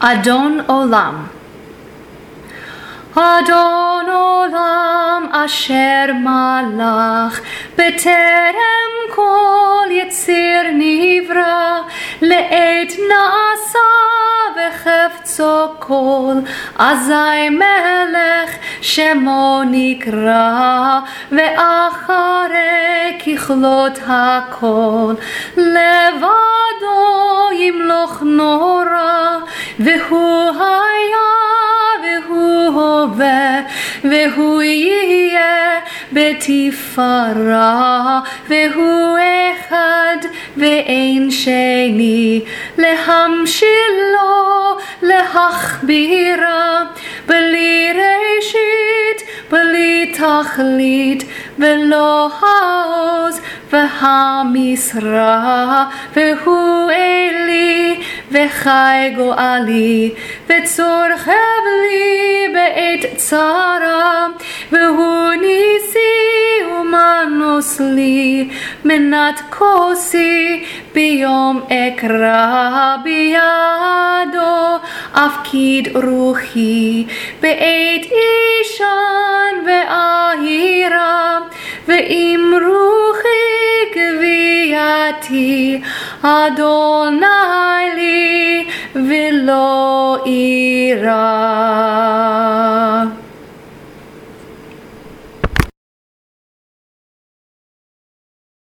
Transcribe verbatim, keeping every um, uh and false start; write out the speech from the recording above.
אדון עולם. אדון עולם אשר מלך בטרם כל יציר נברא, לעת נעשה וחפצו כל, אזי מלך שמו נקרא, ואחרי ככלות הכל לבדו ימלוך נורא, והוא היה והוא הווה והוא יהיה בתפארה, והוא אחד ואין שני, להמשילו להכבירה, בלי ראשית בלי תכלית, ולא העוז והמשרה, והוא אלי וחי גואלי, וצור חבלי בעת צרה, והוא ניסי ומנוס לי, מנת כוסי ביום אקרא, בידו אפקיד רוחי, בעת אישן ואהירה, ואם רוחי גוויתי, אדוני לי ולא אירא.